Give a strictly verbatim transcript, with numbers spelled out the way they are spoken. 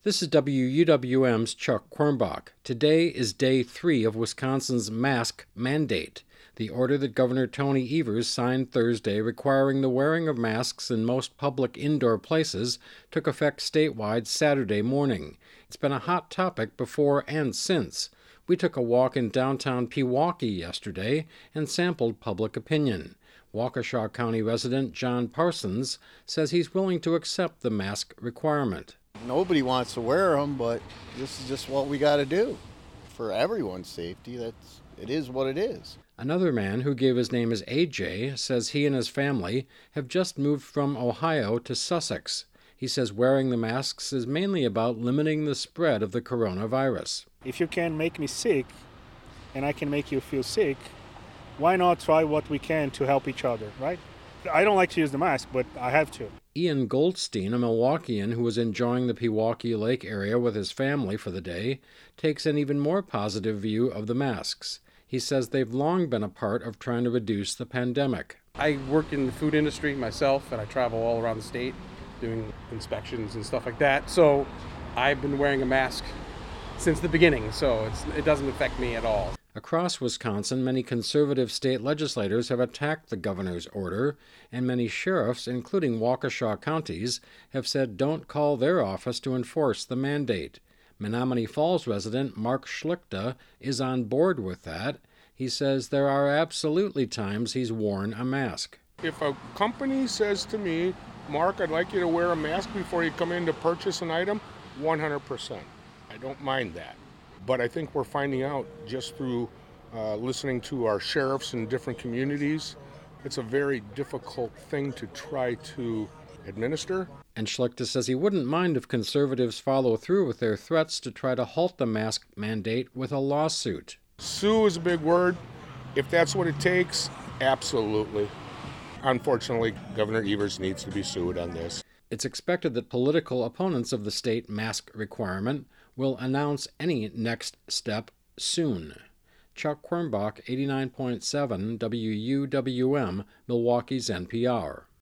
This is W U W M's Chuck Quirmbach. Today is day three of Wisconsin's mask mandate, the order that Governor Tony Evers signed Thursday requiring the wearing of masks in most public indoor places took effect statewide Saturday morning. It's been a hot topic before and since. We took a walk in downtown Pewaukee yesterday and sampled public opinion. Waukesha County resident John Parsons says he's willing to accept the mask requirement. Nobody wants to wear them, but this is just what we got to do for everyone's safety. That's it is what it is. Another man who gave his name as A J says he and his family have just moved from Ohio to Sussex. He says wearing the masks is mainly about limiting the spread of the coronavirus. If you can make me sick and I can make you feel sick, why not try what we can to help each other, right? I don't like to use the mask, but I have to. Ian Goldstein, a Milwaukeean who was enjoying the Pewaukee Lake area with his family for the day, takes an even more positive view of the masks. He says they've long been a part of trying to reduce the pandemic. I work in the food industry myself, and I travel all around the state doing inspections and stuff like that. So I've been wearing a mask since the beginning, so it's, it doesn't affect me at all. Across Wisconsin, many conservative state legislators have attacked the governor's order, and many sheriffs, including Waukesha counties, have said don't call their office to enforce the mandate. Menominee Falls resident Mark Schlichter is on board with that. He says there are absolutely times he's worn a mask. If a company says to me, Mark, I'd like you to wear a mask before you come in to purchase an item, one hundred percent. I don't mind that. But I think we're finding out just through uh, listening to our sheriffs in different communities, it's a very difficult thing to try to administer. And Schlichter says he wouldn't mind if conservatives follow through with their threats to try to halt the mask mandate with a lawsuit. Sue is a big word. If that's what it takes, absolutely. Unfortunately, Governor Evers needs to be sued on this. It's expected that political opponents of the state mask requirement will announce any next step soon. Chuck Quirmbach, eighty-nine point seven W U W M, Milwaukee's N P R.